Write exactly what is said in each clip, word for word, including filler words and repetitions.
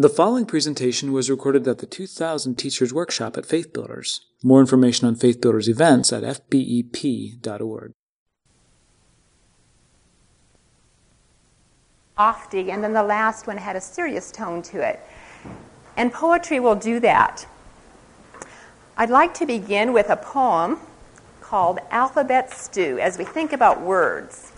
The following presentation was recorded at the two thousand Teachers Workshop at Faith Builders. More information on Faith Builders events at f b e p dot org. Lofty, and then the last one had a serious tone to it. And poetry will do that. I'd like to begin with a poem called Alphabet Stew as we think about words.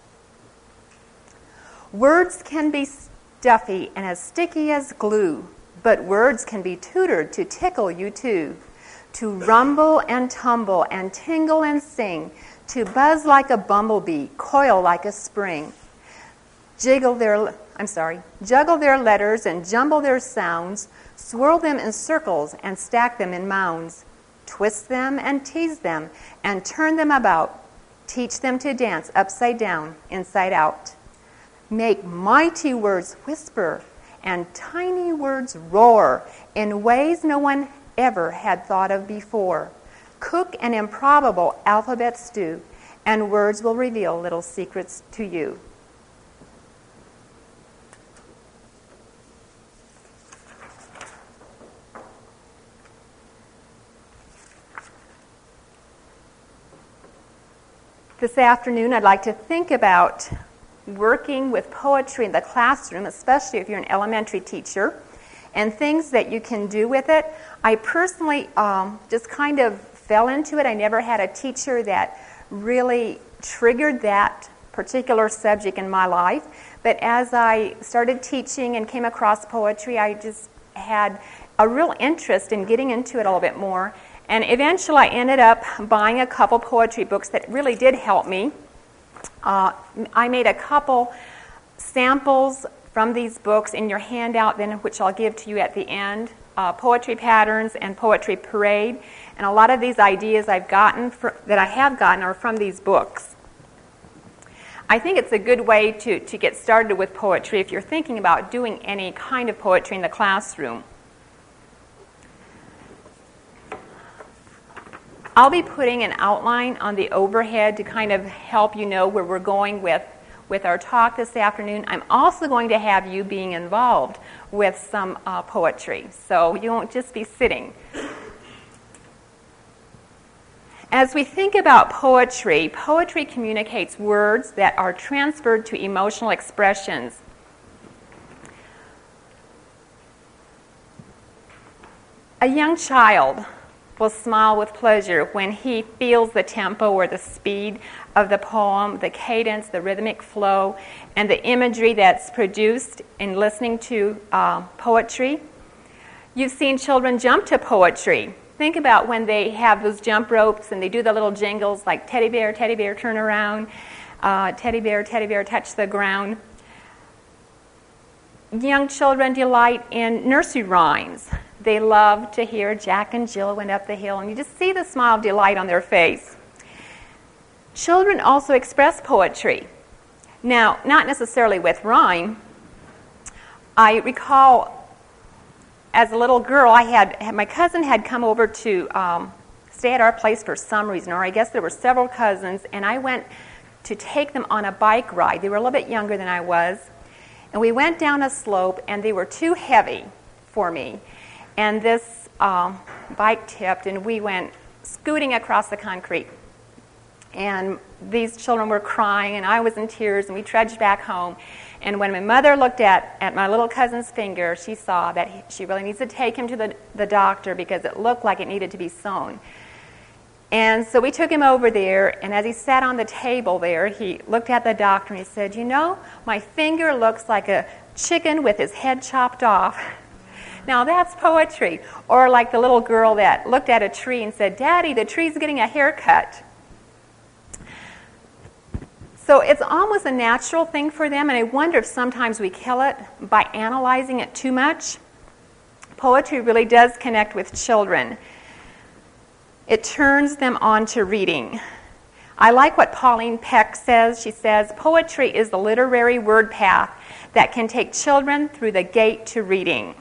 Words can be stuffy and as sticky as glue, but words can be tutored to tickle you too, to rumble and tumble and tingle and sing, to buzz like a bumblebee, coil like a spring. Jiggle their, I'm sorry, juggle their letters and jumble their sounds, swirl them in circles and stack them in mounds, twist them and tease them and turn them about, teach them to dance upside down, inside out. Make mighty words whisper and tiny words roar in ways no one ever had thought of before. Cook an improbable alphabet stew, and words will reveal little secrets to you. This afternoon, I'd like to think about working with poetry in the classroom, especially if you're an elementary teacher, and things that you can do with it. I personally um, just kind of fell into it. I never had a teacher that really triggered that particular subject in my life. But as I started teaching and came across poetry, I just had a real interest in getting into it a little bit more. And eventually I ended up buying a couple poetry books that really did help me. Uh, I made a couple samples from these books in your handout, then which I'll give to you at the end. Uh, Poetry Patterns and Poetry Parade. And a lot of these ideas I've gotten for, that I have gotten are from these books. I think it's a good way to, to get started with poetry if you're thinking about doing any kind of poetry in the classroom. I'll be putting an outline on the overhead to kind of help you know where we're going with, with our talk this afternoon. I'm also going to have you being involved with some uh, poetry, so you won't just be sitting. As we think about poetry, poetry communicates words that are transferred to emotional expressions. A young child will smile with pleasure when he feels the tempo or the speed of the poem, the cadence, the rhythmic flow, and the imagery that's produced in listening to uh, poetry. You've seen children jump to poetry. Think about when they have those jump ropes and they do the little jingles like teddy bear, teddy bear, turn around, uh, teddy bear, teddy bear, touch the ground. Young children delight in nursery rhymes. They love to hear Jack and Jill went up the hill, and you just see the smile of delight on their face. Children also express poetry. Now, not necessarily with rhyme. I recall as a little girl, I had my cousin had come over to um, stay at our place for some reason, or I guess there were several cousins, and I went to take them on a bike ride. They were a little bit younger than I was, and we went down a slope, and they were too heavy for me. And this um, bike tipped, and we went scooting across the concrete. And these children were crying, and I was in tears, and we trudged back home. And when my mother looked at, at my little cousin's finger, she saw that he, she really needs to take him to the, the doctor because it looked like it needed to be sewn. And so we took him over there, and as he sat on the table there, he looked at the doctor, and he said, "You know, my finger looks like a chicken with his head chopped off." Now that's poetry. Or like the little girl that looked at a tree and said, "Daddy, the tree's getting a haircut." So it's almost a natural thing for them, and I wonder if sometimes we kill it by analyzing it too much. Poetry really does connect with children. It turns them on to reading. I like what Pauline Peck says. She says, "Poetry is the literary word path that can take children through the gate to reading."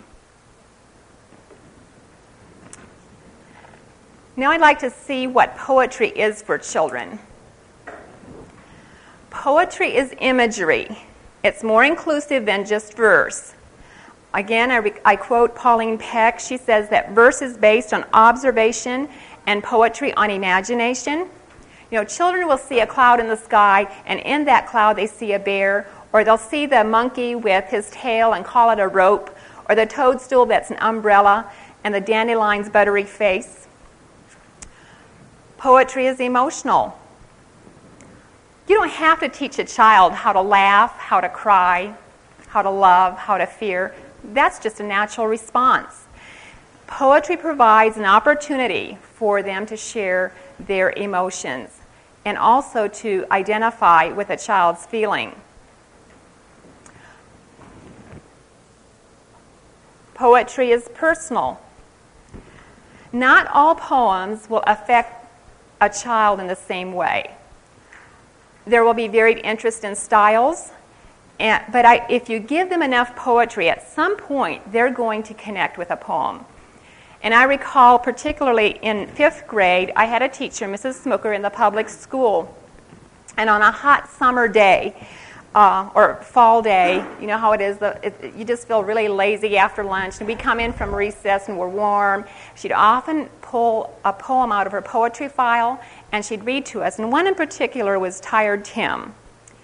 Now I'd like to see what poetry is for children. Poetry is imagery. It's more inclusive than just verse. Again, I, re- I quote Pauline Peck. She says that verse is based on observation and poetry on imagination. You know, children will see a cloud in the sky, and in that cloud they see a bear, or they'll see the monkey with his tail and call it a rope, or the toadstool that's an umbrella, and the dandelion's buttery face. Poetry is emotional. You don't have to teach a child how to laugh, how to cry, how to love, how to fear. That's just a natural response. Poetry provides an opportunity for them to share their emotions and also to identify with a child's feeling. Poetry is personal. Not all poems will affect a child in the same way. There will be varied interest in styles, and, but I, if you give them enough poetry, at some point they're going to connect with a poem. And I recall particularly in fifth grade, I had a teacher, Missus Smooker, in the public school. And on a hot summer day, uh, or fall day, you know how it is, the, it, you just feel really lazy after lunch. And we come in from recess and we're warm. She'd often pull a poem out of her poetry file and she'd read to us. And one in particular was Tired Tim.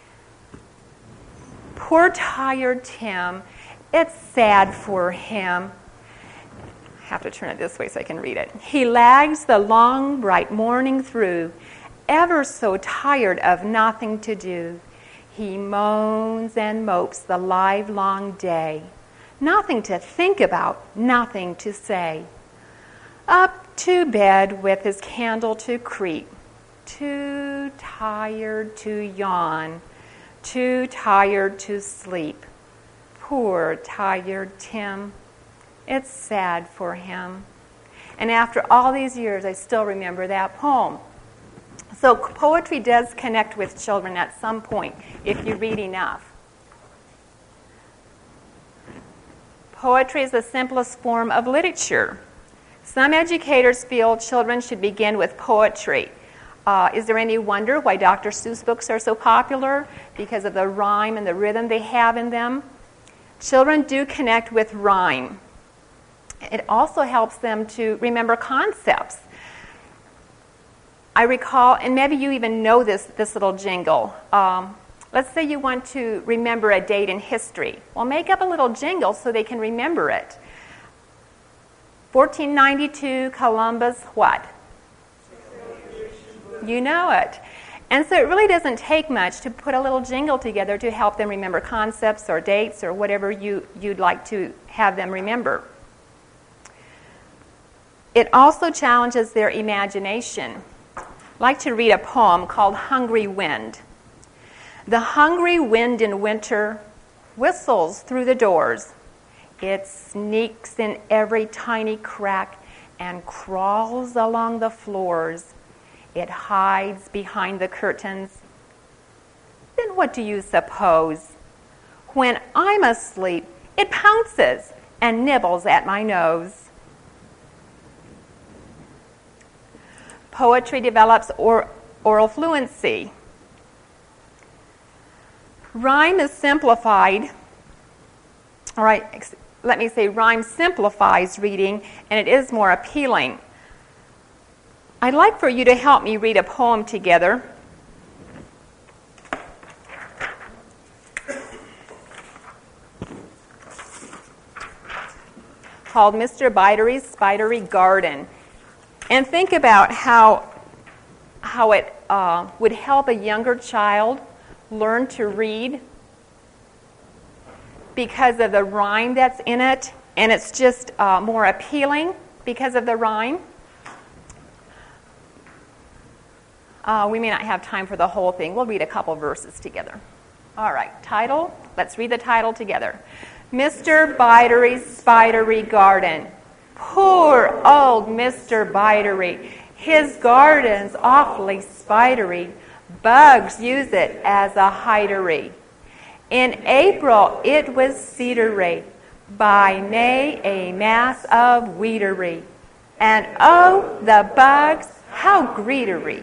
Poor Tired Tim, it's sad for him. I have to turn it this way so I can read it. He lags the long, bright morning through, ever so tired of nothing to do. He moans and mopes the livelong day. Nothing to think about, nothing to say. Up to bed with his candle to creep. Too tired to yawn. Too tired to sleep. Poor Tired Tim. It's sad for him. And after all these years, I still remember that poem. So poetry does connect with children at some point if you read enough. Poetry is the simplest form of literature. Some educators feel children should begin with poetry. Uh, is there any wonder why Doctor Seuss books are so popular? Because of the rhyme and the rhythm they have in them. Children do connect with rhyme. It also helps them to remember concepts. I recall, and maybe you even know this, this little jingle. Um, let's say you want to remember a date in history. Well, make up a little jingle so they can remember it. fourteen ninety-two, Columbus, what? You know it. And so it really doesn't take much to put a little jingle together to help them remember concepts or dates or whatever you, you'd like to have them remember. It also challenges their imagination. I'd like to read a poem called Hungry Wind. The hungry wind in winter whistles through the doors. It sneaks in every tiny crack and crawls along the floors. It hides behind the curtains. Then what do you suppose? When I'm asleep, it pounces and nibbles at my nose. Poetry develops or, oral fluency. Rhyme is simplified. All right, ex- let me say rhyme simplifies reading, and it is more appealing. I'd like for you to help me read a poem together. Called Mister Bidery's Spidery Garden. And think about how, how it uh, would help a younger child learn to read because of the rhyme that's in it, and it's just uh, more appealing because of the rhyme. Uh, we may not have time for the whole thing. We'll read a couple verses together. All right, title. Let's read the title together. Mister Bidery's Spidery Garden. Poor old Mister Bidery. His garden's awfully spidery. Bugs use it as a hidery. In April it was cedaray. By May a mass of weedery. And oh, the bugs, how greedery.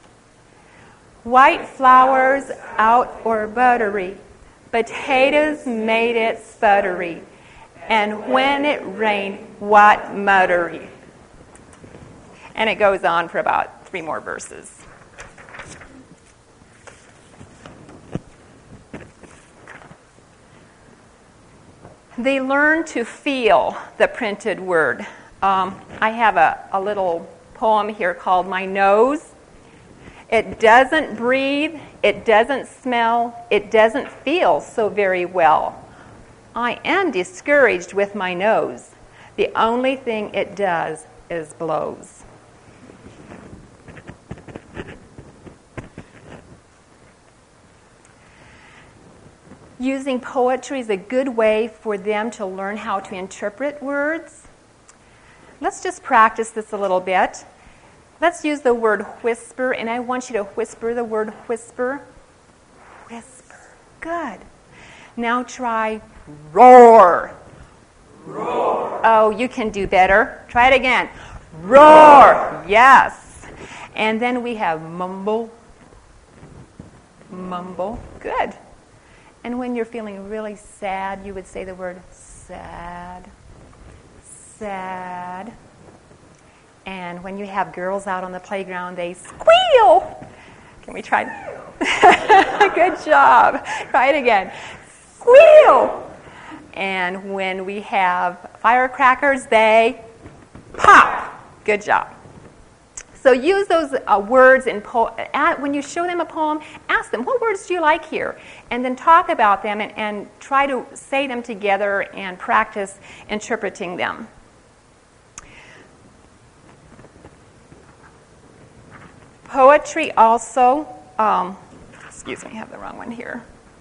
White flowers out or buttery. Potatoes made it sputtery. And when it rained, what muttery? And it goes on for about three more verses. They learn to feel the printed word. Um, I have a, a little poem here called My Nose. It doesn't breathe, it doesn't smell, it doesn't feel so very well. I am discouraged with my nose. The only thing it does is blows. Using poetry is a good way for them to learn how to interpret words. Let's just practice this a little bit. Let's use the word whisper, and I want you to whisper the word whisper. Whisper. Good. Now try roar. Roar. Oh, you can do better. Try it again. Roar. Yes. And then we have mumble. Mumble. Good. And when you're feeling really sad, you would say the word sad. Sad. And when you have girls out on the playground, they squeal. Can we try? Good job. Try it again. Squeal. And when we have firecrackers, they pop. Good job. So use those uh, words in po- at, when you show them a poem, ask them, what words do you like here? And then talk about them and, and try to say them together and practice interpreting them. Poetry also, um, excuse me, I have the wrong one here,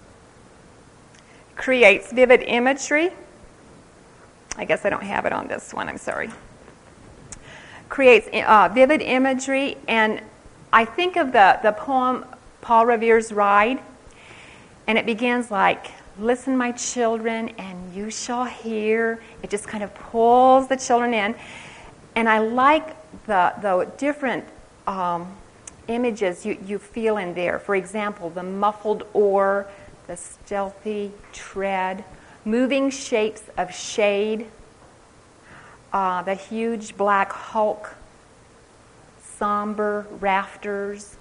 creates vivid imagery. I guess I don't have it on this one, I'm sorry. Creates uh, vivid imagery, and I think of the, the poem Paul Revere's Ride, and it begins like, listen, my children, and you shall hear. It just kind of pulls the children in, and I like the, the different um, images you, you feel in there. For example, the muffled oar, the stealthy tread, moving shapes of shade, uh, the huge black hulk, somber rafters,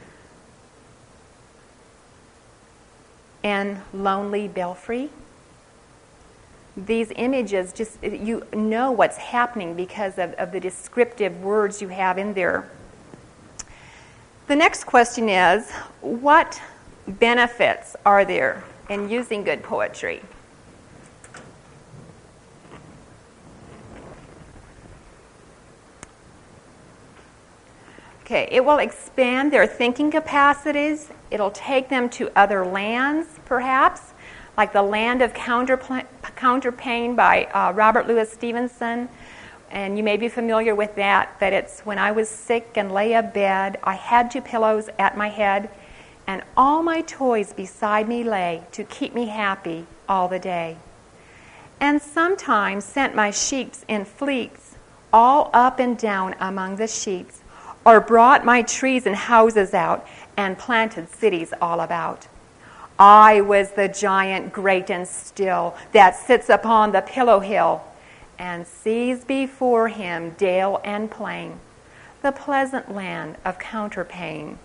and lonely belfry. These images, just you know what's happening because of, of the descriptive words you have in there. The next question is, what benefits are there in using good poetry? Okay, it will expand their thinking capacities. It'll take them to other lands, perhaps, like The Land of Counterpla- Counterpane by uh, Robert Louis Stevenson. And you may be familiar with that, that it's when I was sick and lay abed, I had two pillows at my head, and all my toys beside me lay to keep me happy all the day. And sometimes sent my sheets in fleets all up and down among the sheets, or brought my trees and houses out and planted cities all about. I was the giant great and still that sits upon the pillow hill and sees before him dale and plain, the pleasant land of Counterpane.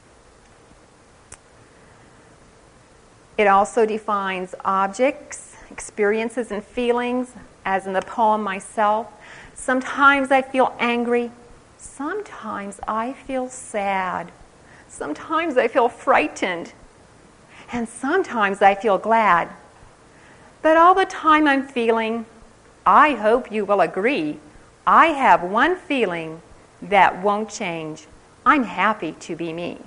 It also defines objects, experiences, and feelings, as in the poem myself. Sometimes I feel angry. Sometimes I feel sad. Sometimes I feel frightened. And sometimes I feel glad. But all the time I'm feeling, I hope you will agree, I have one feeling that won't change. I'm happy to be me.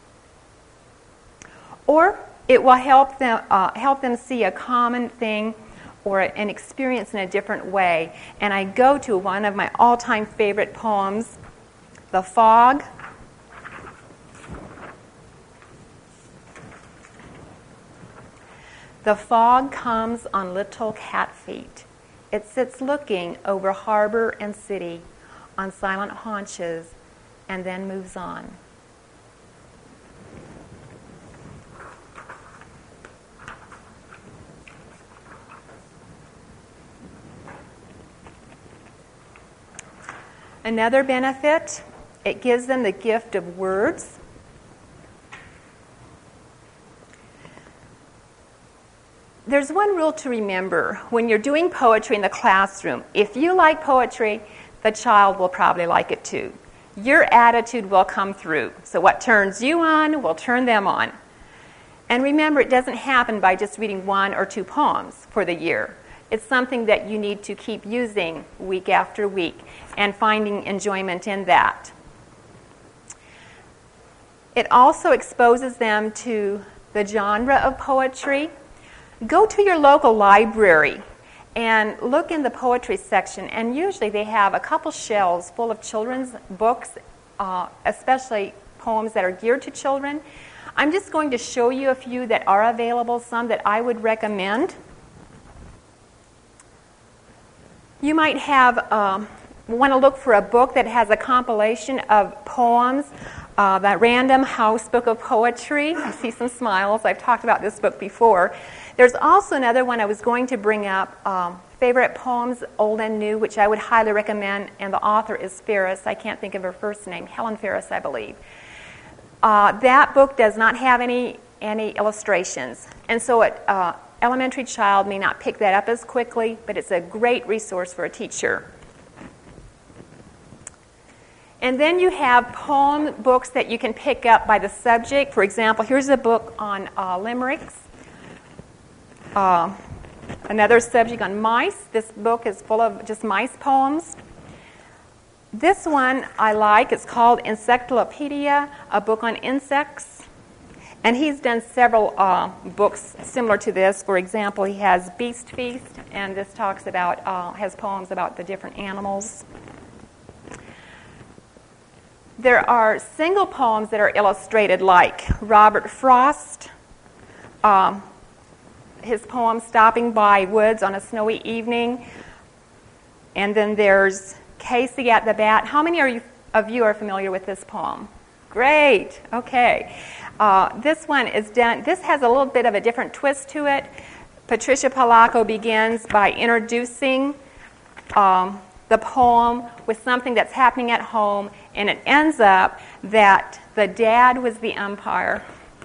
Or it will help them uh, help them see a common thing or an experience in a different way. And I go to one of my all-time favorite poems, The Fog. The fog comes on little cat feet. It sits looking over harbor and city on silent haunches and then moves on. Another benefit, it gives them the gift of words. There's one rule to remember when you're doing poetry in the classroom. If you like poetry, the child will probably like it too. Your attitude will come through. So what turns you on will turn them on. And remember, it doesn't happen by just reading one or two poems for the year. It's something that you need to keep using week after week and finding enjoyment in that. It also exposes them to the genre of poetry. Go to your local library and look in the poetry section, and usually they have a couple shelves full of children's books, uh, especially poems that are geared to children. I'm just going to show you a few that are available, some that I would recommend. You might have um, want to look for a book that has a compilation of poems, uh, that Random House Book of Poetry. I see some smiles. I've talked about this book before. There's also another one I was going to bring up, um, Favorite Poems, Old and New, which I would highly recommend, and the author is Ferris. I can't think of her first name, Helen Ferris, I believe. Uh, that book does not have any, any illustrations, and so it uh, elementary child may not pick that up as quickly, but it's a great resource for a teacher. And then you have poem books that you can pick up by the subject. For example, here's a book on uh, limericks. Uh, another subject on mice. This book is full of just mice poems. This one I like. It's called Insectolopedia, a book on insects. And he's done several uh, books similar to this. For example, he has Beast Feast, and this talks about, uh, has poems about the different animals. There are single poems that are illustrated, like Robert Frost, um, his poem Stopping by Woods on a Snowy Evening. And then there's Casey at the Bat. How many are you, of you are familiar with this poem? Great. Okay. Uh, this one is done, this has a little bit of a different twist to it. Patricia Palaco begins by introducing um, the poem with something that's happening at home, and it ends up that the dad was the umpire.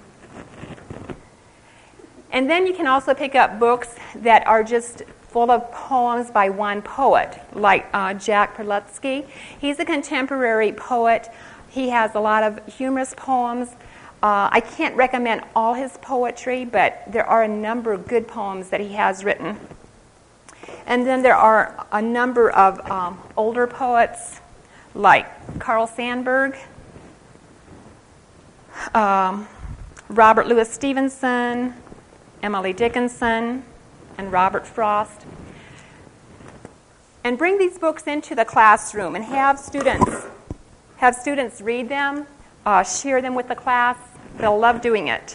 And then you can also pick up books that are just full of poems by one poet, like uh, Jack Prelutsky. He's a contemporary poet. He has a lot of humorous poems. Uh, I can't recommend all his poetry, but there are a number of good poems that he has written. And then there are a number of um, older poets, like Carl Sandburg, um, Robert Louis Stevenson, Emily Dickinson, and Robert Frost. And bring these books into the classroom and have students have students read them, uh, share them with the class. They'll love doing it.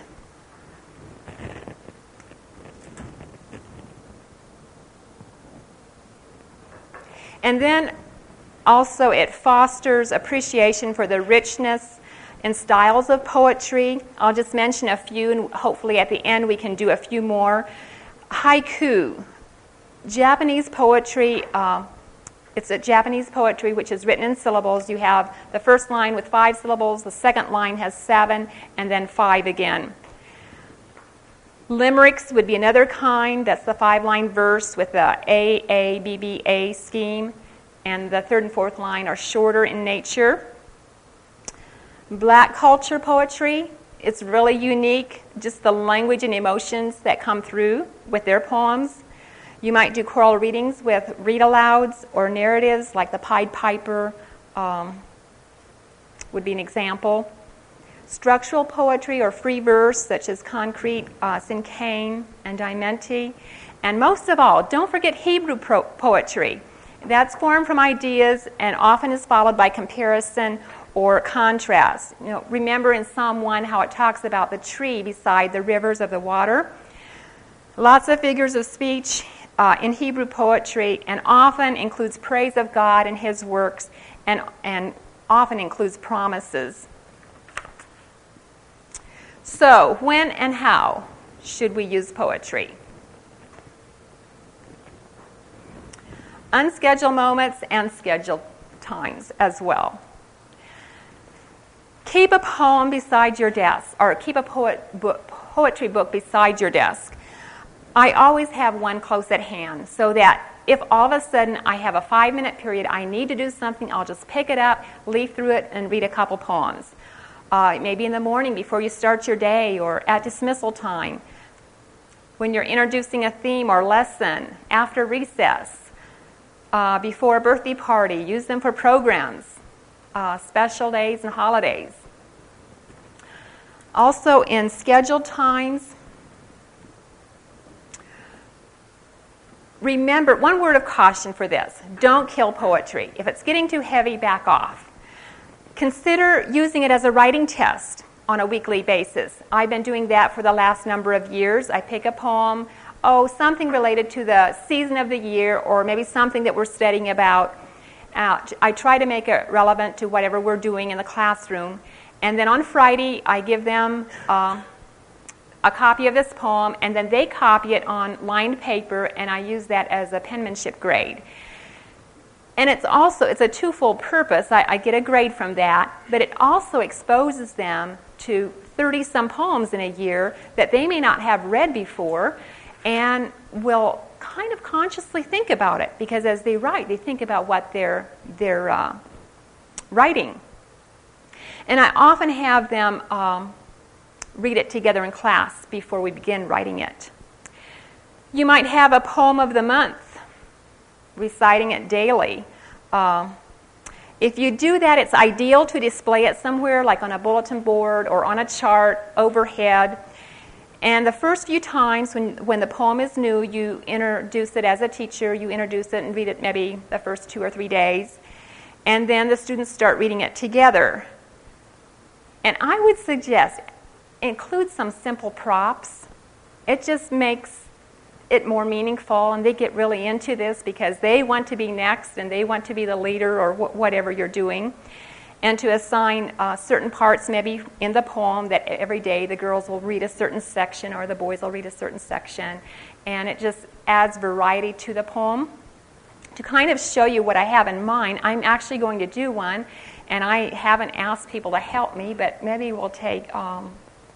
And then also it fosters appreciation for the richness and styles of poetry. I'll just mention a few, and hopefully at the end we can do a few more. Haiku. Japanese poetry, uh, it's a Japanese poetry which is written in syllables. You have the first line with five syllables, the second line has seven, and then five again. Limericks would be another kind. That's the five-line verse with the A, A, B, B, A scheme. And the third and fourth line are shorter in nature. Black culture poetry, it's really unique, just the language and emotions that come through with their poems. You might do choral readings with read-alouds or narratives, like the Pied Piper um, would be an example. Structural poetry or free verse, such as Concrete, uh, Cinquain, and Diamenti. And most of all, don't forget Hebrew pro- poetry. That's formed from ideas and often is followed by comparison or contrast. You know, remember in Psalm one how it talks about the tree beside the rivers of the water. Lots of figures of speech uh, in Hebrew poetry, and often includes praise of God and His works, and, and often includes promises. So, when and how should we use poetry? Unscheduled moments and scheduled times as well. Keep a poem beside your desk, or keep a poet book, poetry book beside your desk. I always have one close at hand, so that if all of a sudden I have a five-minute period, I need to do something, I'll just pick it up, leaf through it, and read a couple poems. Uh, maybe in the morning before you start your day, or at dismissal time, when you're introducing a theme or lesson, after recess, uh, before a birthday party. Use them for programs, uh, special days and holidays. Also in scheduled times, remember, one word of caution for this: don't kill poetry. If it's getting too heavy, back off. Consider using it as a writing test on a weekly basis. I've been doing that for the last number of years. I pick a poem, oh, something related to the season of the year, or maybe something that we're studying about. Uh, I try to make it relevant to whatever we're doing in the classroom. And then on Friday, I give them uh, a copy of this poem, and then they copy it on lined paper, and I use that as a penmanship grade. And it's also, it's a twofold purpose. I, I get a grade from that, but it also exposes them to thirty-some poems in a year that they may not have read before, and will kind of consciously think about it, because as they write, they think about what they're, they're uh, writing. And I often have them um, read it together in class before we begin writing it. You might have a poem of the month, reciting it daily. Uh, if you do that, it's ideal to display it somewhere, like on a bulletin board or on a chart overhead. And the first few times when, when the poem is new, you introduce it as a teacher. You introduce it and read it maybe the first two or three days. And then the students start reading it together. And I would suggest include some simple props. It just makes it more meaningful, and they get really into this because they want to be next and they want to be the leader, or wh- whatever you're doing. And to assign uh, certain parts maybe in the poem that every day the girls will read a certain section or the boys will read a certain section. And it just adds variety to the poem. To kind of show you what I have in mind, I'm actually going to do one, and I haven't asked people to help me, but maybe we'll take um,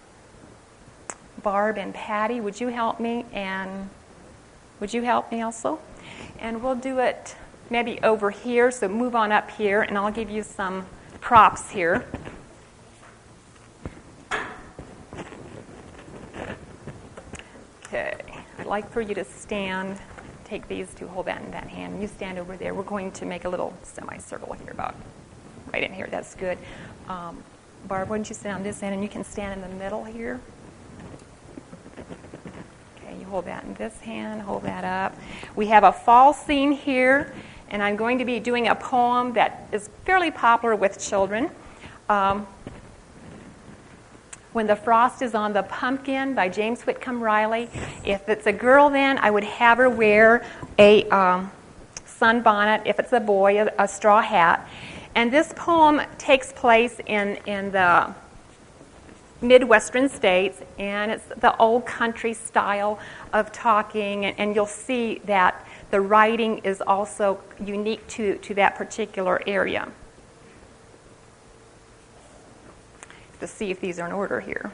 Barb and Patty. Would you help me? And would you help me also? And we'll do it maybe over here, so move on up here, and I'll give you some props here. Okay, I'd like for you to stand. Take these two, hold that in that hand. You stand over there. We're going to make a little semicircle here, about right in here. That's good. Um, Barb, why don't you stand on this end, and you can stand in the middle here. Okay, you hold that in this hand, hold that up. We have a fall scene here, and I'm going to be doing a poem that is fairly popular with children. Um, When the Frost is on the Pumpkin by James Whitcomb Riley. If it's a girl, then I would have her wear a um, sunbonnet. If it's a boy, a, a straw hat. And this poem takes place in, in the Midwestern states, and it's the old country style of talking, and, and you'll see that the writing is also unique to, to that particular area. To see if these are in order here.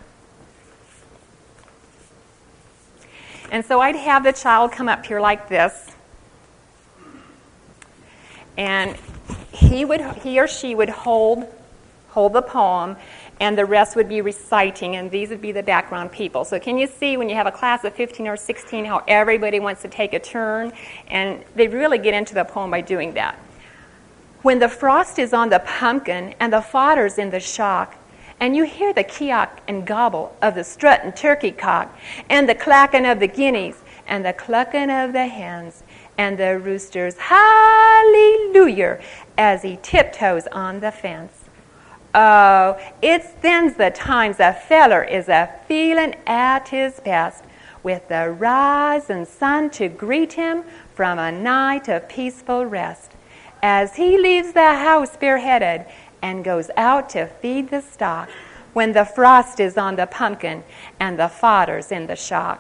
And so I'd have the child come up here like this, and he would, he or she would hold, hold the poem, and the rest would be reciting, and these would be the background people. So can you see when you have a class of fifteen or sixteen how everybody wants to take a turn, and they really get into the poem by doing that. When the frost is on the pumpkin and the fodder's in the shock, and you hear the keok and gobble of the strutting turkey cock, and the clacking of the guineas, and the clucking of the hens, and the rooster's hallelujah as he tiptoes on the fence. Oh, it's then's the times a feller is a feeling at his best, with the rising sun to greet him from a night of peaceful rest, as he leaves the house bareheaded and goes out to feed the stock, when the frost is on the pumpkin and the fodder's in the shock.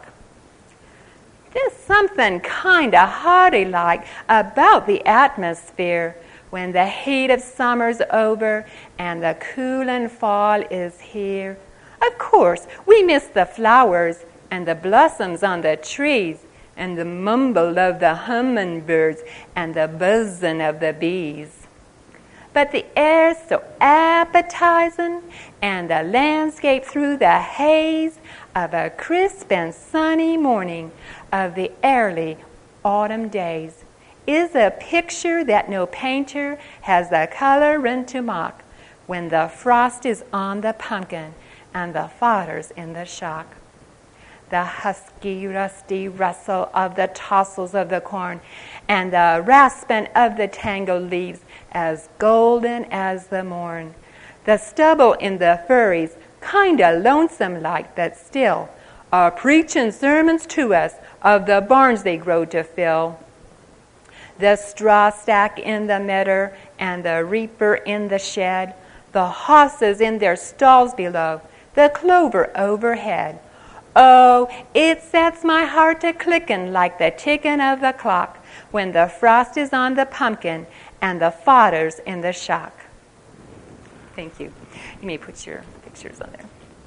There's something kind of hearty-like about the atmosphere when the heat of summer's over and the cooling fall is here. Of course, we miss the flowers and the blossoms on the trees and the mumble of the hummingbirds and the buzzing of the bees. But the air's so appetizing, and the landscape through the haze of a crisp and sunny morning of the early autumn days is a picture that no painter has the coloring to mock when the frost is on the pumpkin and the fodder's in the shock. The husky, rusty rustle of the tossels of the corn and the rasping of the tangled leaves as golden as the morn. The stubble in the furries, kinda lonesome like, but still are preaching sermons to us of the barns they grow to fill. The straw stack in the meadow and the reaper in the shed, the hosses in their stalls below, the clover overhead. Oh, it sets my heart a-clicking like the ticking of the clock when the frost is on the pumpkin and the fodder's in the shock. Thank you. You may put your pictures on there.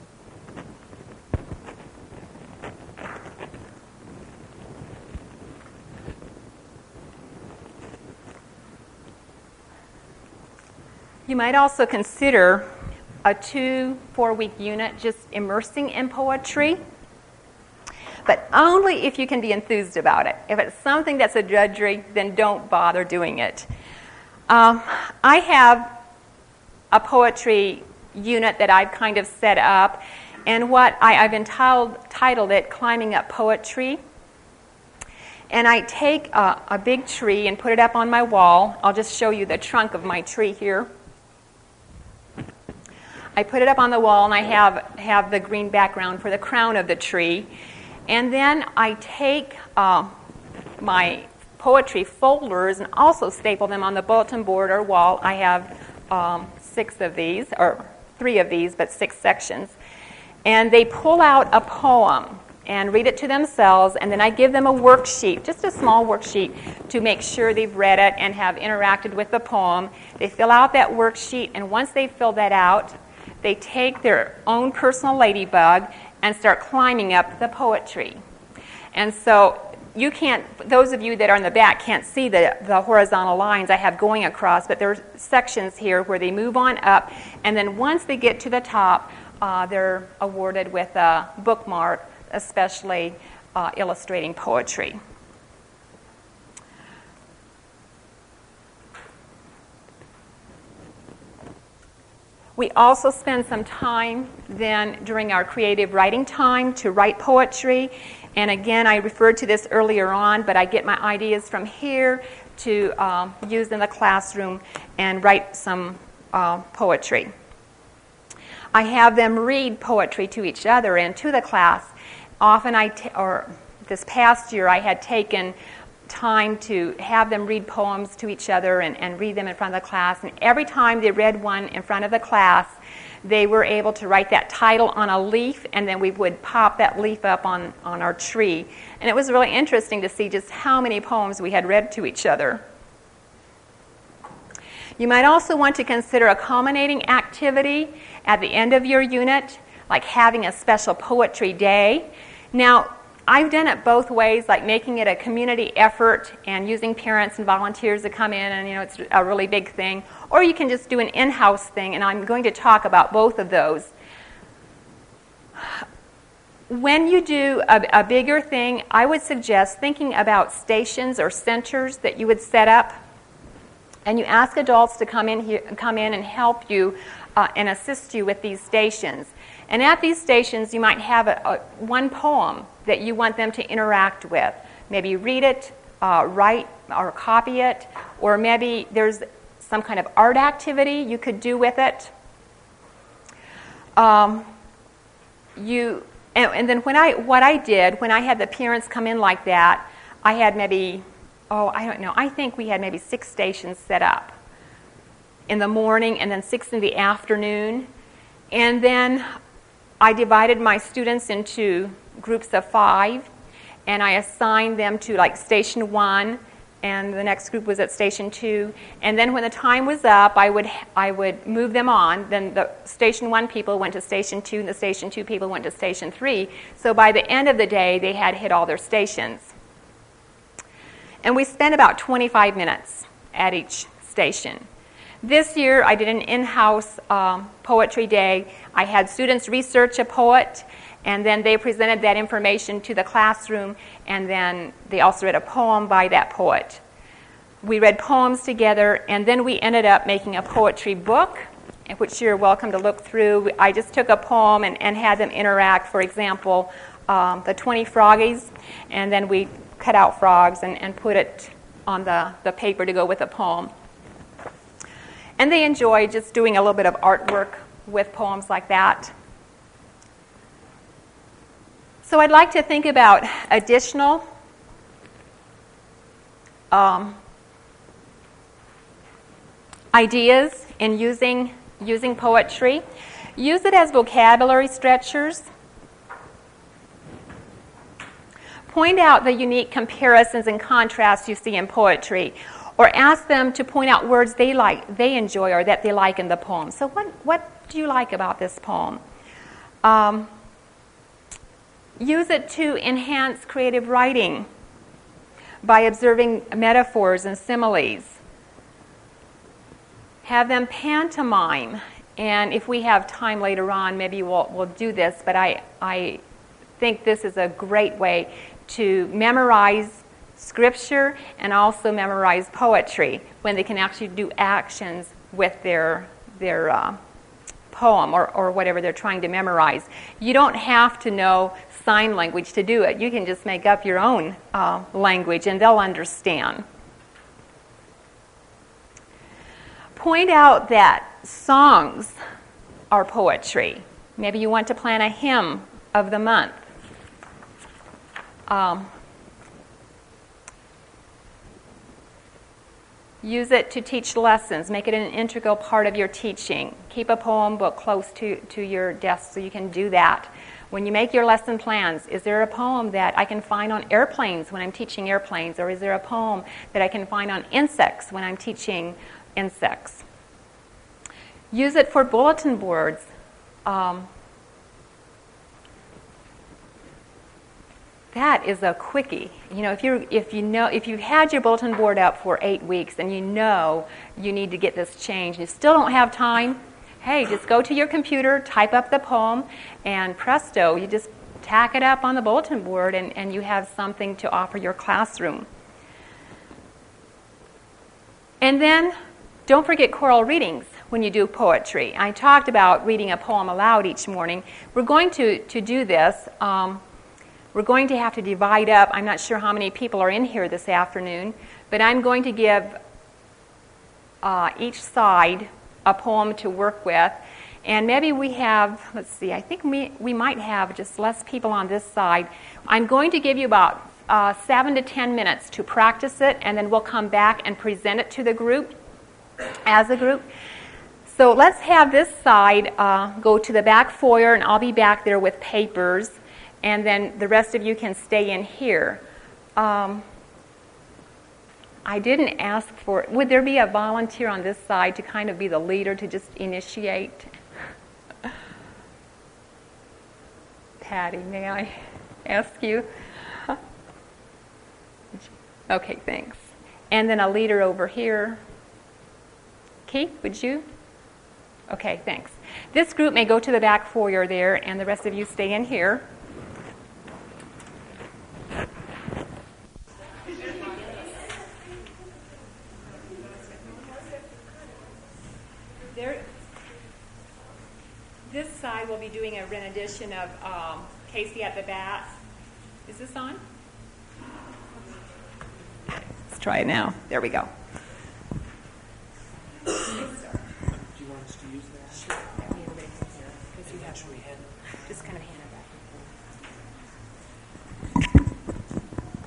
You might also consider a two, four-week unit just immersing in poetry, but only if you can be enthused about it. If it's something that's a drudgery, then don't bother doing it. Um, I have a poetry unit that I've kind of set up, and what I, I've entitled, titled it Climbing Up Poetry. And I take a, a big tree and put it up on my wall. I'll just show you the trunk of my tree here. I put it up on the wall, and I have, have the green background for the crown of the tree. And then I take uh, my poetry folders and also staple them on the bulletin board or wall. I have um, six of these, or three of these, but six sections. And they pull out a poem and read it to themselves, and then I give them a worksheet, just a small worksheet, to make sure they've read it and have interacted with the poem. They fill out that worksheet, and once they fill that out, they take their own personal ladybug and start climbing up the poetry. And so you can't, those of you that are in the back can't see the, the horizontal lines I have going across, but there are sections here where they move on up, and then once they get to the top, uh, they're awarded with a bookmark, especially uh, illustrating poetry. We also spend some time then during our creative writing time to write poetry. And again, I referred to this earlier on, but I get my ideas from here to um, use in the classroom and write some uh, poetry. I have them read poetry to each other and to the class. Often I, t- or this past year, I had taken time to have them read poems to each other and, and read them in front of the class. And every time they read one in front of the class, they were able to write that title on a leaf, and then we would pop that leaf up on, on our tree. And it was really interesting to see just how many poems we had read to each other. You might also want to consider a culminating activity at the end of your unit, like having a special poetry day. Now, I've done it both ways, like making it a community effort and using parents and volunteers to come in, and you know it's a really big thing. Or you can just do an in-house thing, and I'm going to talk about both of those. When you do a, a bigger thing, I would suggest thinking about stations or centers that you would set up, and you ask adults to come in here, come in and help you uh, and assist you with these stations. And at these stations, you might have a, a, one poem that you want them to interact with. Maybe read it, uh, write or copy it, or maybe there's some kind of art activity you could do with it. Um, you and, and then when I what I did when I had the parents come in like that, I had maybe oh I don't know I think we had maybe six stations set up in the morning and then six in the afternoon, and then I divided my students into groups of five, and I assigned them to like station one and the next group was at station two. And then when the time was up, I would I would move them on. Then the station one people went to station two, and the station two people went to station three. So by the end of the day, they had hit all their stations. And we spent about twenty-five minutes at each station. This year, I did an in-house um, poetry day. I had students research a poet, and then they presented that information to the classroom, and then they also read a poem by that poet. We read poems together, and then we ended up making a poetry book, which you're welcome to look through. I just took a poem and, and had them interact. For example, um, the twenty froggies, and then we cut out frogs and, and put it on the, the paper to go with the poem. And they enjoy just doing a little bit of artwork with poems like that. So I'd like to think about additional um, ideas in using, using poetry. Use it as vocabulary stretchers. Point out the unique comparisons and contrasts you see in poetry. Or ask them to point out words they like, they enjoy, or that they like in the poem. So what, what do you like about this poem? Um, use it to enhance creative writing by observing metaphors and similes. Have them pantomime. And if we have time later on, maybe we'll, we'll do this. But I, I think this is a great way to memorize Scripture and also memorize poetry when they can actually do actions with their their uh, poem or, or whatever they're trying to memorize. You don't have to know sign language to do it. You can just make up your own uh, language and they'll understand. Point out that songs are poetry. Maybe you want to plan a hymn of the month. Um, Use it to teach lessons. Make it an integral part of your teaching. Keep a poem book close to, to your desk so you can do that. When you make your lesson plans, is there a poem that I can find on airplanes when I'm teaching airplanes? Or is there a poem that I can find on insects when I'm teaching insects? Use it for bulletin boards. Um, That is a quickie. You know, if you if you know if you've had your bulletin board up for eight weeks and you know you need to get this changed, and you still don't have time, hey, just go to your computer, type up the poem, and presto, you just tack it up on the bulletin board, and, and you have something to offer your classroom. And then don't forget choral readings when you do poetry. I talked about reading a poem aloud each morning. We're going to, to do this. Um, We're going to have to divide up. I'm not sure how many people are in here this afternoon, but I'm going to give uh, each side a poem to work with. And maybe we have, let's see, I think we, we might have just less people on this side. I'm going to give you about uh, seven to ten minutes to practice it, and then we'll come back and present it to the group as a group. So let's have this side uh, go to the back foyer, and I'll be back there with papers. And then the rest of you can stay in here. Um, I didn't ask for, would there be a volunteer on this side to kind of be the leader to just initiate? Patty, may I ask you? Okay, thanks. And then a leader over here. Keith, would you? Okay, thanks. This group may go to the back foyer there, and the rest of you stay in here. There, this side will be doing a rendition of um, Casey at the Bat. Is this on? Let's try it now. There we go. Do you want us to use that? Sure. Because you have to hand it. Just kind of hand it back.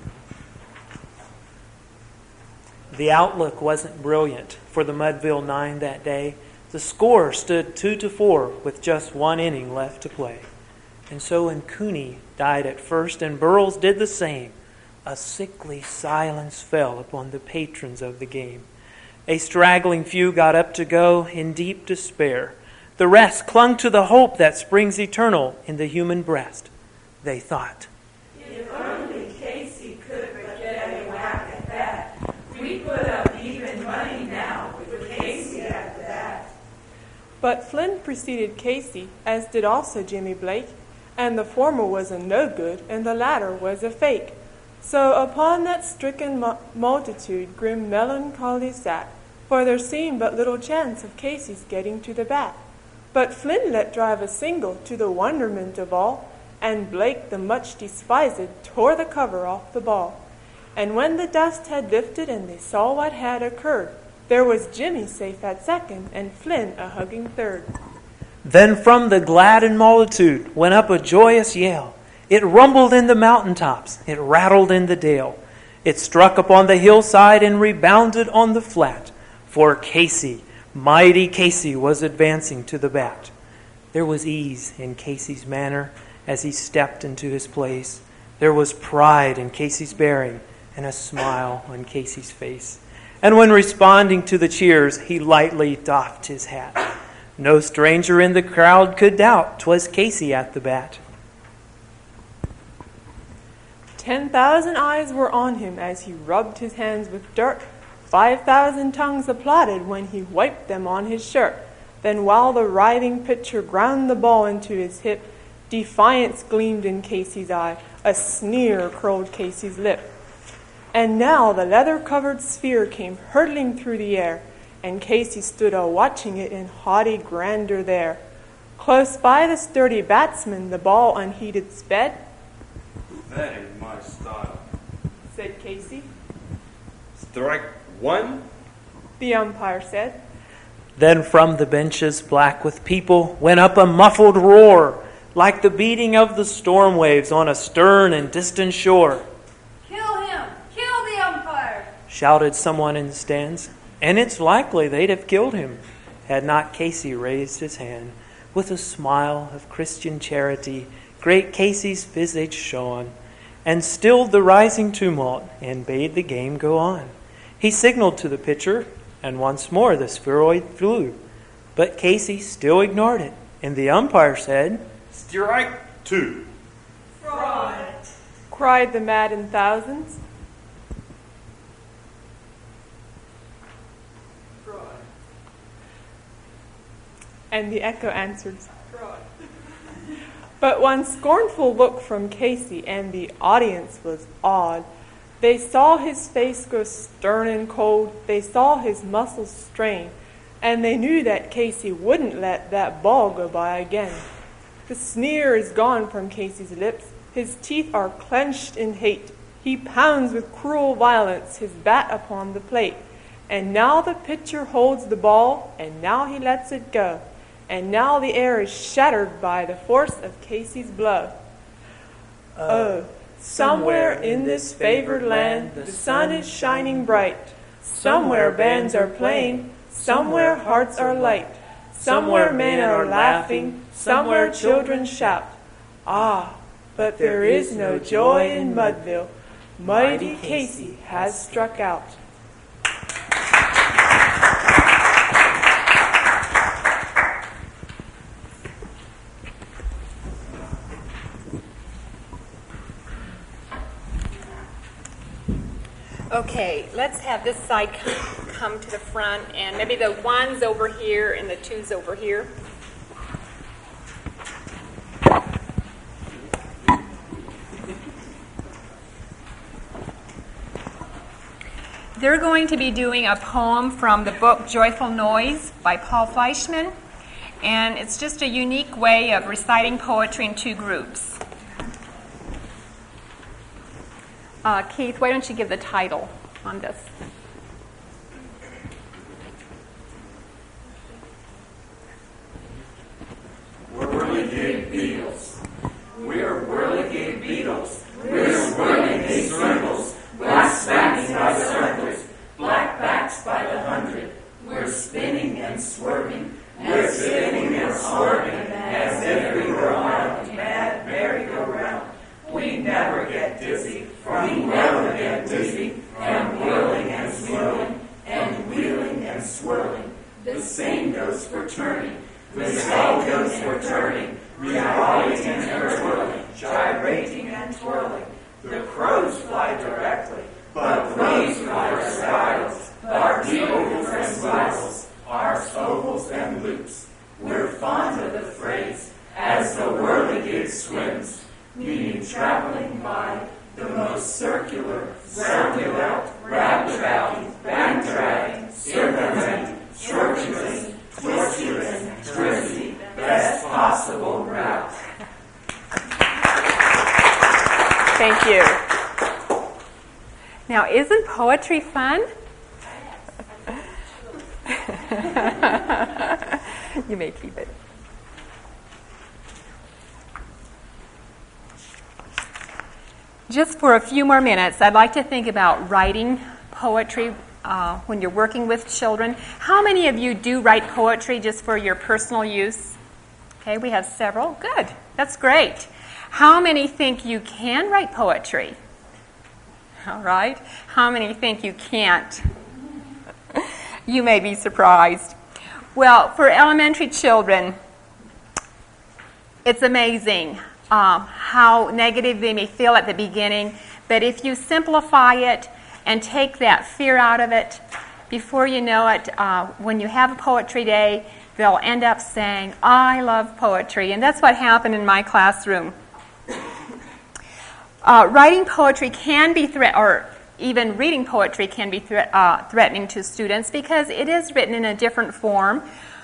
The outlook wasn't brilliant for the Mudville Nine that day. The score stood two to four with just one inning left to play. And so when Cooney died at first and Burroughs did the same, a sickly silence fell upon the patrons of the game. A straggling few got up to go in deep despair. The rest clung to the hope that springs eternal in the human breast. They thought, if only Casey could but get a whack at that. We put up even money now with Casey at the bat. But Flynn preceded Casey, as did also Jimmy Blake, and the former was a no good, and the latter was a fake. So upon that stricken mu- multitude grim melancholy sat, for there seemed but little chance of Casey's getting to the bat. But Flynn let drive a single to the wonderment of all, and Blake, the much despised, tore the cover off the ball. And when the dust had lifted and they saw what had occurred, there was Jimmy safe at second and Flynn a hugging third. Then from the gladdened multitude went up a joyous yell. It rumbled in the mountaintops, it rattled in the dale. It struck upon the hillside and rebounded on the flat. For Casey, mighty Casey, was advancing to the bat. There was ease in Casey's manner as he stepped into his place. There was pride in Casey's bearing and a smile on Casey's face. And when responding to the cheers, he lightly doffed his hat. No stranger in the crowd could doubt 'twas Casey at the bat. Ten thousand eyes were on him as he rubbed his hands with dirt. Five thousand tongues applauded when he wiped them on his shirt. Then while the writhing pitcher ground the ball into his hip, defiance gleamed in Casey's eye, a sneer curled Casey's lip. And now the leather-covered sphere came hurtling through the air, and Casey stood a-watching it in haughty grandeur there. Close by the sturdy batsman the ball unheeded sped. That ain't my style, Said Casey. Strike one? The umpire said. Then from the benches black with people went up a muffled roar, like the beating of the storm waves on a stern and distant shore. Kill him! Kill the umpire! Shouted someone in the stands, and it's likely they'd have killed him had not Casey raised his hand. With a smile of Christian charity, great Casey's visage shone, and stilled the rising tumult and bade the game go on. He signaled to the pitcher, and once more the spheroid flew. But Casey still ignored it, and the umpire said, Strike two. Fraud. Cried the maddened thousands. Fraud. And the echo answered, Fraud. But one scornful look from Casey, and the audience was awed. They saw his face grow stern and cold. They saw his muscles strain. And they knew that Casey wouldn't let that ball go by again. The sneer is gone from Casey's lips. His teeth are clenched in hate. He pounds with cruel violence his bat upon the plate. And now the pitcher holds the ball, and now he lets it go. And now the air is shattered by the force of Casey's blow. Oh, somewhere in this favored land the sun is shining bright. Somewhere bands are playing, somewhere hearts are light. Somewhere men are laughing, somewhere children shout. Ah, but there is no joy in Mudville. Mighty Casey has struck out. Okay, let's have this side come, come to the front, and maybe the one's over here and the two's over here. They're going to be doing a poem from the book Joyful Noise by Paul Fleischman, and it's just a unique way of reciting poetry in two groups. Uh, Keith, why don't you give the title on this? We're whirligig beetles. We're whirligig beetles. We're whirligig circles. Black backs by circles. Black backs by the hundred. We're spinning and swerving. We're spinning and swerving as if we were on a mad merry-go-round. We never get dizzy, for we never get dizzy, from whirling and swirling, and wheeling and swirling. The same goes for turning, the same goes for turning, revolving and twirling, gyrating and twirling. The crows fly directly, but we fly our styles, our ovals and spirals, our ovals and loops. We're fond of the phrase, as the whirligig swims, meaning traveling by the most circular, roundabout, roundabout, backtracking, circumventing, tortuous, tortuous, twisty, best possible route. Thank you. Now, isn't poetry fun? You may keep it. Just for a few more minutes, I'd like to think about writing poetry uh, when you're working with children. How many of you do write poetry just for your personal use? Okay, we have several. Good. That's great. How many think you can write poetry? All right. How many think you can't? You may be surprised. Well, for elementary children, it's amazing um, how negative they may feel at the beginning, but if you simplify it and take that fear out of it, before you know it, uh, when you have a poetry day, they'll end up saying, I love poetry, and that's what happened in my classroom. Uh, writing poetry can be threat, or even reading poetry can be thre- uh, threatening to students because it is written in a different form.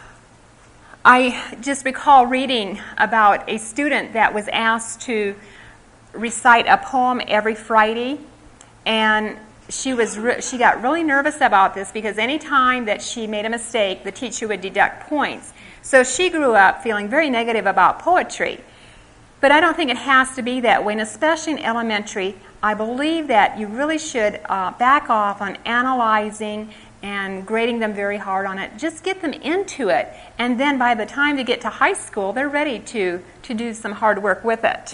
I just recall reading about a student that was asked to recite a poem every Friday, and she was re- she got really nervous about this because any time that she made a mistake, the teacher would deduct points. So she grew up feeling very negative about poetry. But I don't think it has to be that way, and especially in elementary, I believe that you really should uh, back off on analyzing and grading them very hard on it. Just get them into it, and then by the time they get to high school, they're ready to, to do some hard work with it.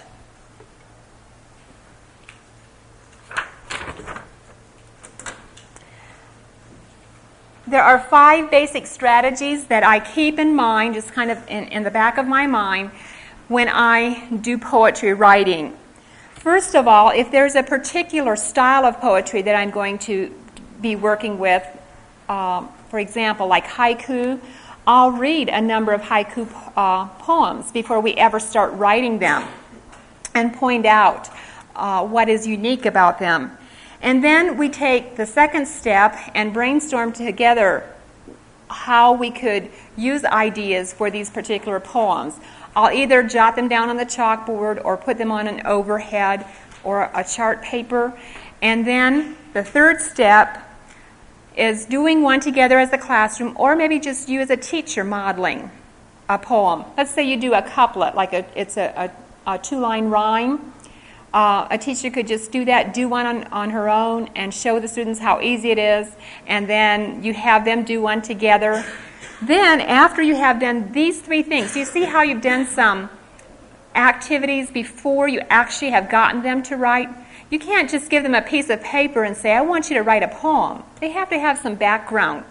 There are five basic strategies that I keep in mind, just kind of in, in the back of my mind, when I do poetry writing. First of all, if there's a particular style of poetry that I'm going to be working with, um, for example, like haiku, I'll read a number of haiku uh, poems before we ever start writing them and point out uh, what is unique about them. And then we take the second step and brainstorm together how we could use ideas for these particular poems. I'll either jot them down on the chalkboard or put them on an overhead or a chart paper. And then the third step is doing one together as a classroom, or maybe just you as a teacher modeling a poem. Let's say you do a couplet, like a, it's a, a, a two-line rhyme. Uh, a teacher could just do that, do one on, on her own, and show the students how easy it is, and then you have them do one together. Then, after you have done these three things, you see how you've done some activities before you actually have gotten them to write? You can't just give them a piece of paper and say, I want you to write a poem. They have to have some background.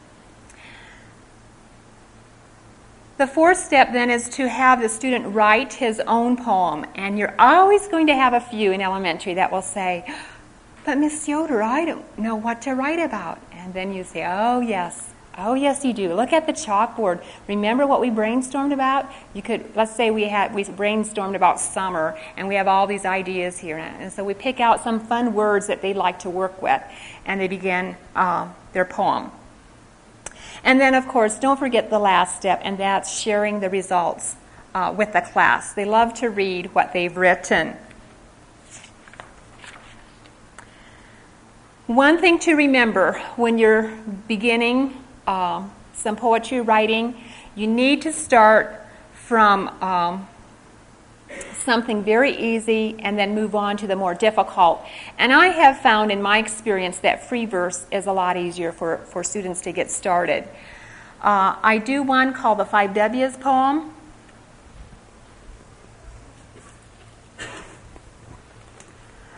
The fourth step then is to have the student write his own poem. And you're always going to have a few in elementary that will say, but Miss Yoder, I don't know what to write about. And then you say, oh yes, oh yes you do. Look at the chalkboard. Remember what we brainstormed about? You could, let's say we had we brainstormed about summer, and we have all these ideas here. And so we pick out some fun words that they'd like to work with, and they begin uh, their poem. And then, of course, don't forget the last step, and that's sharing the results uh, with the class. They love to read what they've written. One thing to remember when you're beginning uh, some poetry writing, you need to start from um, something very easy and then move on to the more difficult. And I have found in my experience that free verse is a lot easier for, for students to get started. Uh, I do one called the Five W's poem.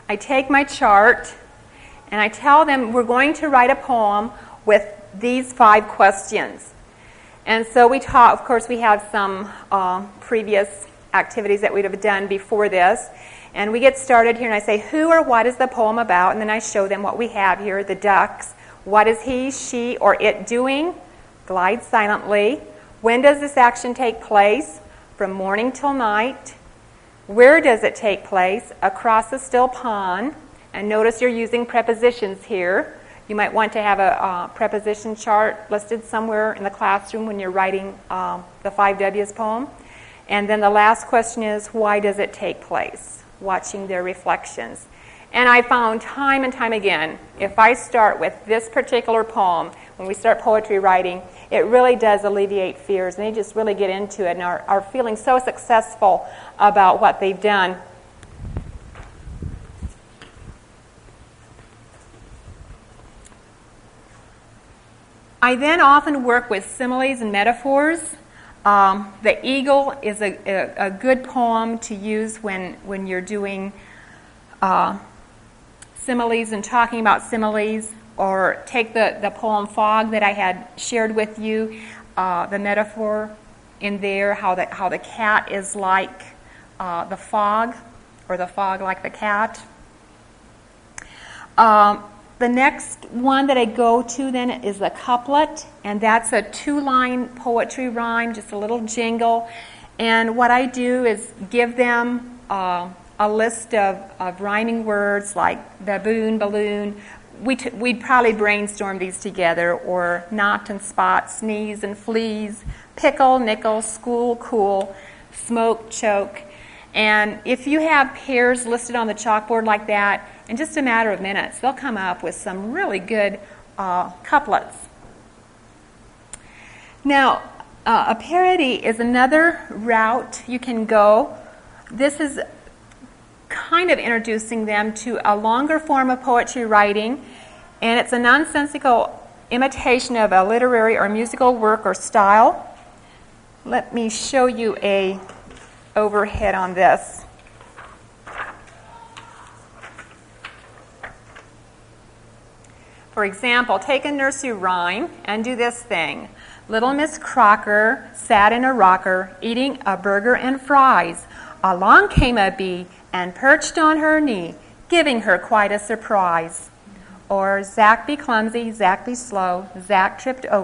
I take my chart and I tell them we're going to write a poem with these five questions. And so we talk, of course, we have some uh, previous activities that we'd have done before this. And we get started here and I say, who or what is the poem about? And then I show them what we have here, the ducks. What is he, she, or it doing? Glide silently. When does this action take place? From morning till night. Where does it take place? Across a still pond. And notice you're using prepositions here. You might want to have a uh, preposition chart listed somewhere in the classroom when you're writing um, the five W's poem. And then the last question is, why does it take place? Watching their reflections. And I found time and time again, if I start with this particular poem, when we start poetry writing, it really does alleviate fears. And they just really get into it and are, are feeling so successful about what they've done. I then often work with similes and metaphors. Um, the Eagle is a, a, a good poem to use when, when you're doing uh, similes and talking about similes. Or take the, the poem Fog that I had shared with you, uh, the metaphor in there, how the, how the cat is like uh, the fog, or the fog like the cat. Um, The next one that I go to then is the couplet, and that's a two-line poetry rhyme, just a little jingle. And what I do is give them uh, a list of, of rhyming words like baboon, balloon. We t- we'd probably brainstorm these together, or knot and spot, sneeze and fleas, pickle, nickel, school, cool, smoke, choke. And if you have pairs listed on the chalkboard like that, in just a matter of minutes, they'll come up with some really good uh, couplets. Now, uh, a parody is another route you can go. This is kind of introducing them to a longer form of poetry writing, and it's a nonsensical imitation of a literary or musical work or style. Let me show you a overhead on this. For example, take a nursery rhyme and do this thing. Little Miss Crocker sat in a rocker eating a burger and fries. Along came a bee and perched on her knee, giving her quite a surprise. Or Zack be clumsy, Zack be slow, Zack tripped over.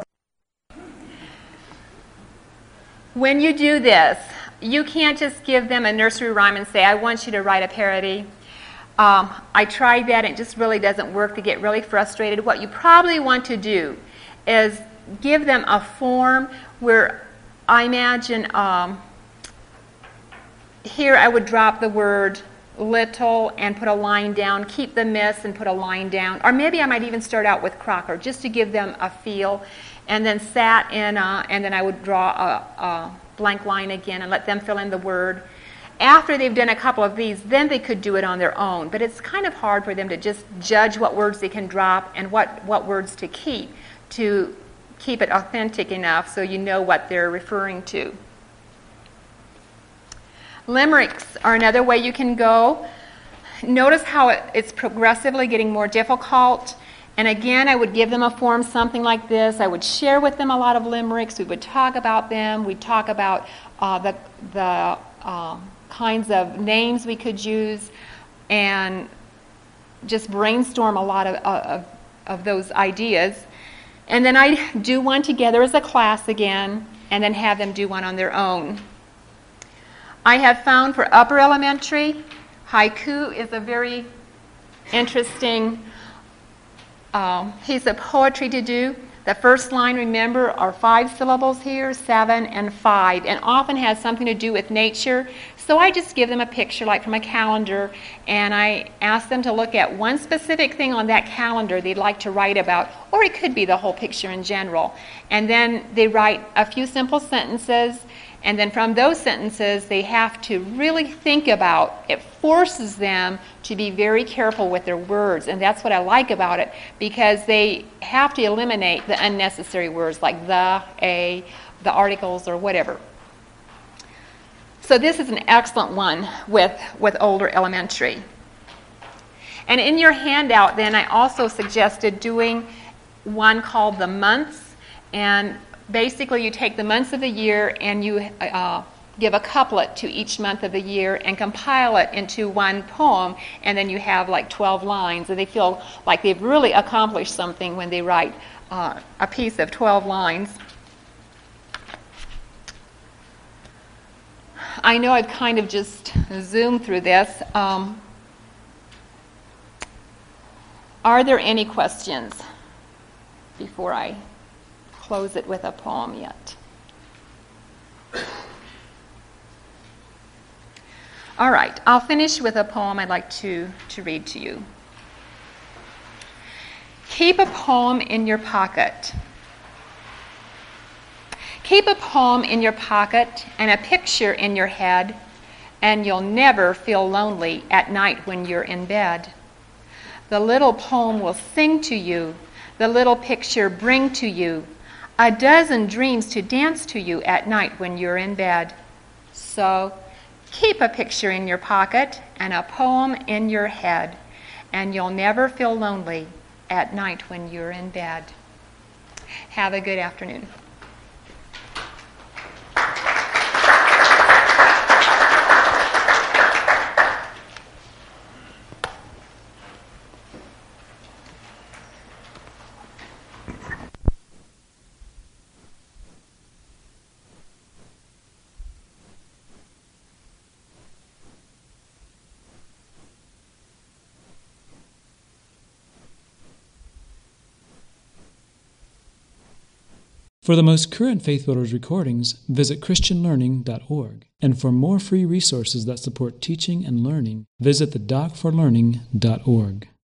When you do this, you can't just give them a nursery rhyme and say, I want you to write a parody. Um, I tried that, and it just really doesn't work. They get really frustrated. What you probably want to do is give them a form where I imagine um, here I would drop the word little and put a line down, keep the miss and put a line down. Or maybe I might even start out with Crocker just to give them a feel, and then sat in, a, and then I would draw a, a blank line again and let them fill in the word. After they've done a couple of these, then they could do it on their own. But it's kind of hard for them to just judge what words they can drop and what, what words to keep to keep it authentic enough so you know what they're referring to. Limericks are another way you can go. Notice how it, it's progressively getting more difficult. And again, I would give them a form, something like this. I would share with them a lot of limericks. We would talk about them. We'd talk about uh, the, the uh, kinds of names we could use, and just brainstorm a lot of, of, of those ideas. And then I'd do one together as a class again, and then have them do one on their own. I have found for upper elementary, haiku is a very interesting uh, piece of poetry to do. The first line, remember, are five syllables here, seven and five, and often has something to do with nature. So I just give them a picture, like from a calendar, and I ask them to look at one specific thing on that calendar they'd like to write about, or it could be the whole picture in general. And then they write a few simple sentences, and then from those sentences they have to really think about, it forces them to be very careful with their words, and that's what I like about it, because they have to eliminate the unnecessary words like the, a, the articles, or whatever. So this is an excellent one with, with older elementary. And in your handout, then, I also suggested doing one called the months. And basically, you take the months of the year and you uh, give a couplet to each month of the year and compile it into one poem. And then you have like twelve lines. And they feel like they've really accomplished something when they write uh, a piece of twelve lines. I know I've kind of just zoomed through this. Um, are there any questions before I close it with a poem yet? All right, I'll finish with a poem I'd like to, to read to you. Keep a poem in your pocket. Keep a poem in your pocket and a picture in your head, and you'll never feel lonely at night when you're in bed. The little poem will sing to you, the little picture bring to you a dozen dreams to dance to you at night when you're in bed. So keep a picture in your pocket and a poem in your head, and you'll never feel lonely at night when you're in bed. Have a good afternoon. For the most current Faith Builders recordings, visit Christian Learning dot org. And for more free resources that support teaching and learning, visit the doc for learning dot org.